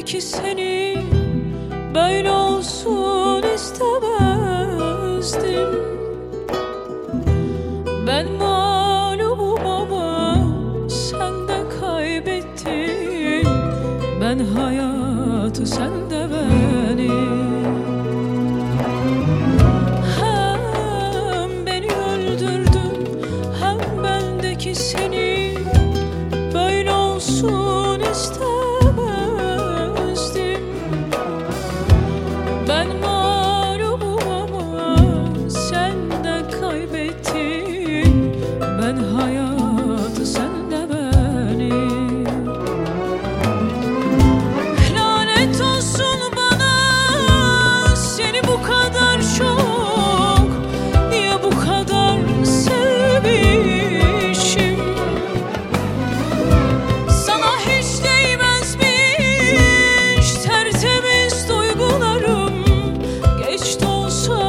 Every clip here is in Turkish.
bendeki seni böyle olsun istemezdim. Ben mağlubum ama sen de kaybettin. Ben hayatı, sen de beni. Hem beni öldürdün, hem bendeki seni böyle olsun istemezdim. Ben mağlubum ama sen de kaybettin. Ben hayatı, sen de beni. Lanet olsun bana, seni bu kadar çok, niye bu kadar sevmişim? Sana hiç değmezmiş tertemiz duygularım, geç de olsa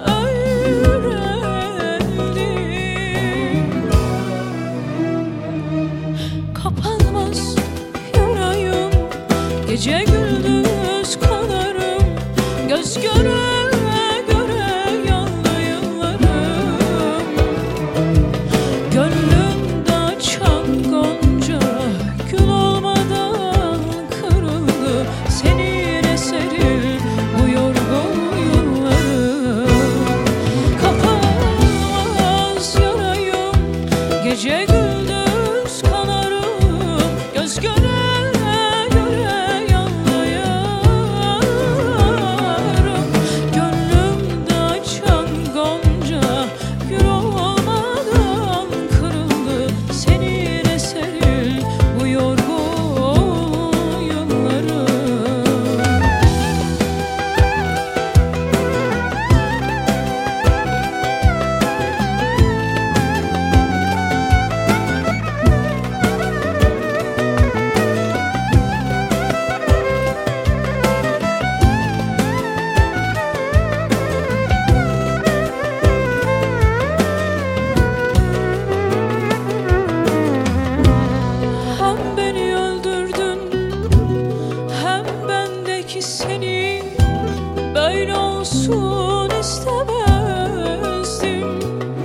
öğrendim. Kapanmaz yarayım, gece gündüz kanarım, göz göre göre yandı yıllarım. Gönlümde açan gonca gül olmadan kırıldı, senin eserin bu yorgun yıllarım. Kapanmaz yarayım, gece gündüz kanarım, göz göre göre yandı yarım. Gönlümde açan gonca gül olmadan kırıldı, senin eserin bu yorgun yıllarım. Hem beni öldürdün, hem bendeki seni böyle olsun istemezdim.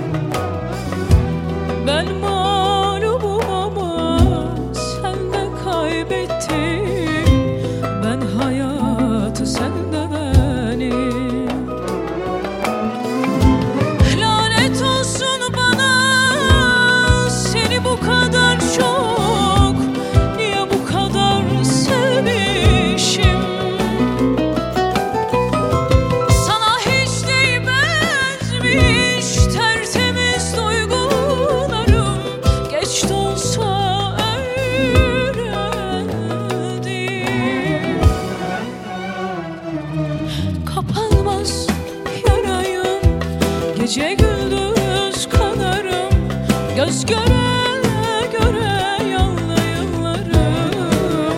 Ben mağlubum ama sen de kaybettin. Ben hayatı, sen de beni. Lanet olsun bana, seni bu kadar çok, niye bu kadar sevmişim? Sana hiç değmezmiş tertemiz duygularım, geç de olsa öğrendim. Kapanmaz yarayım, gece gündüz kanarım, göz göre göre yandı yıllarım.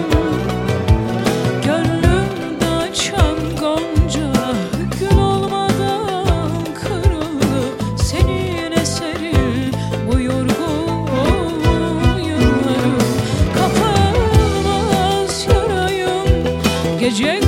Gönlümde açan gonca gül olmadan kırıldı, senin eserin bu yorgun yıllarım. Kapanmaz yarayım, gece